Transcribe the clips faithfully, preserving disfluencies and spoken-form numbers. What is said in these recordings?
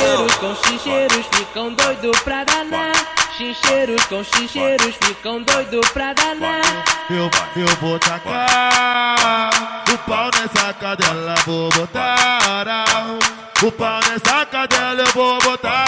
Chincheiros com chincheiros ficam doido pra danar. Chincheiros com chincheiros ficam doido pra danar. Eu, eu vou tacar o pau nessa cadela, vou botar o pau nessa cadela, eu vou botar.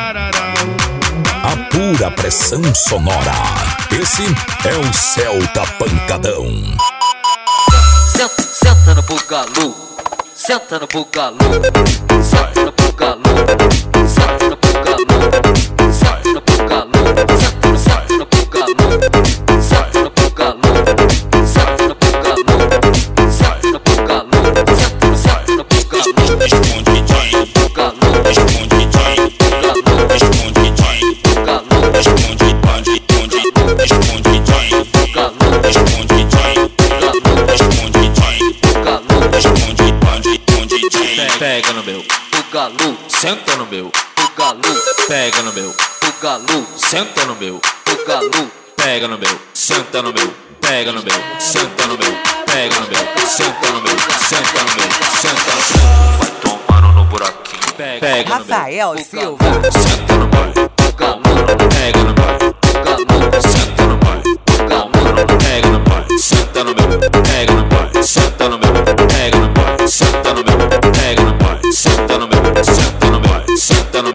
A pura pressão sonora. Esse é o Celta Pancadão. Senta, senta no bugalu, senta no bugalu, senta no bugalu, senta no bugalu, senta no bugalu, senta, senta no bugalu, senta no bugalu, senta no bugalu, senta no bugalu, senta, senta no bugalu. Responde DJ, bugalu, responde DJ, bugalu, responde DJ, bugalu, responde bande, responde, responde DJ, bugalu, responde DJ, bugalu, responde DJ, bugalu, responde bande, responde DJ. Pega no meu, bugalu, senta no meu, bugalu, pega no meu, bugalu, senta no meu, bugalu, pega no meu, senta no meu, pega no meu, senta no meu, pega no meu, senta no meu, senta no meu, senta no meu. Vai tomando no buraquinho, pega no meu, Rafael Silva, senta no meu, bugalu, pega no meu, bugalu, senta no meu.